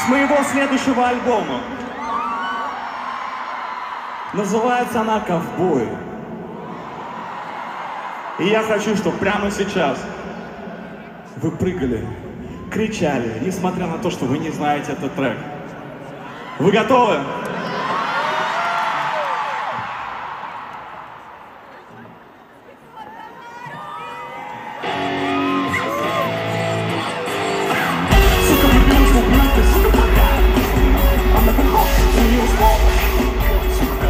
с моего следующего альбома. Называется она «Ковбой». И я хочу, чтобы прямо сейчас вы прыгали, кричали, несмотря на то, что вы не знаете этот трек. Вы готовы? Сука, влюбилась в ублюдка, сука, плохая. Она похожа, у нее снова. Сука,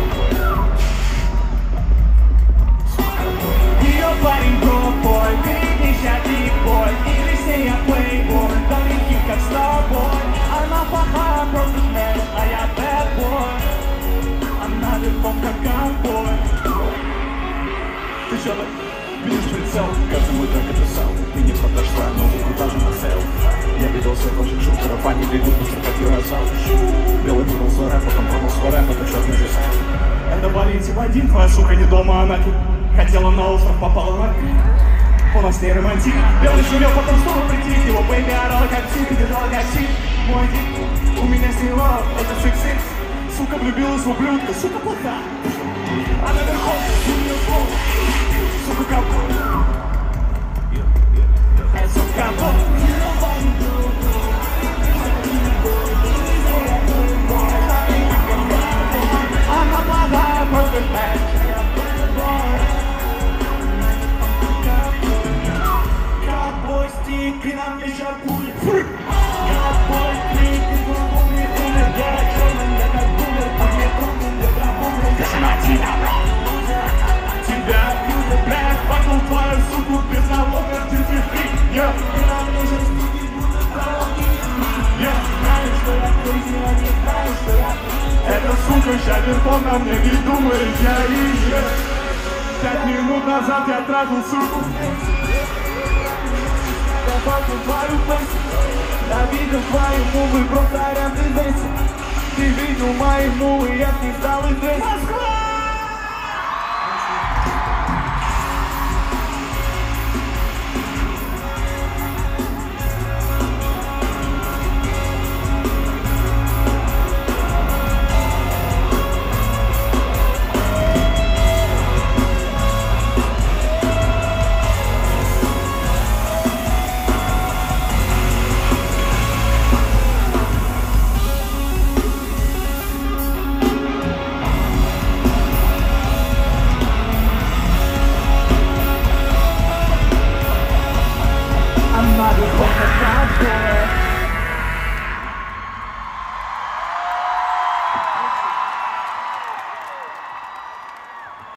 ее парень бой, передней бой, или с ней я плейбой, далекий как старбой. Она плохая, просто смерть, а я бэдбой. Она верхом как ковбой. Ты чё, видишь прицел? Каждый мой трек описал. Ты не подошла, музыку даже на сел. Я видел всех шутеров, они бегут быстро, как юрозал. Белый путал свой рэп, потом продал свой рэп, это черный дизайн. Это Валентин один, твоя сука не дома, она хотела на остров, попала на у нас не романтик. Белый живет, потом снова прийти. Его бэйби орала как псих, держала как щит. Мой дик, у меня с ней лав, это секс-секс. Сука влюбилась в ублюдка, сука плохая. Она верхом, у нее слов. Сука ковбой. Сука ковбой. Она плохая, просто смерть. Ты нам не шарпуй. Ковбой, ты умер, я черный, я как умер, я на тебя, тебя бьют, блядь, потом твою суку без налога, ты фри. Я нам нужен студий, буду дороги. Я знаю, что я крызи, а не знаю, что я эта сука ща верхом на мне не думает, я ее 5 минут назад я тратил суку. Я бачу твою фейсу, я видел твои мувы, просто рядом весь. Ты видел мои мувы, я с них стал известен.